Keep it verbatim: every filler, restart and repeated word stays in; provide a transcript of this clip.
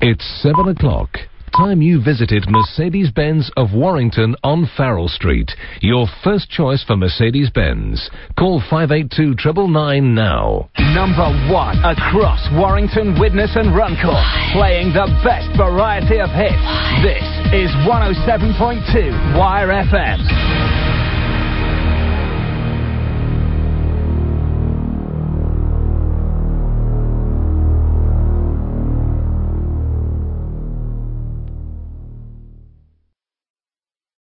It's seven o'clock. Time you visited Mercedes-Benz of Warrington on Farrell Street. Your first choice for Mercedes-Benz. Call five eight two nine nine nine now. Number one across Warrington, Widnes and Runcorn. Playing the best variety of hits. This is one oh seven point two Wire F M.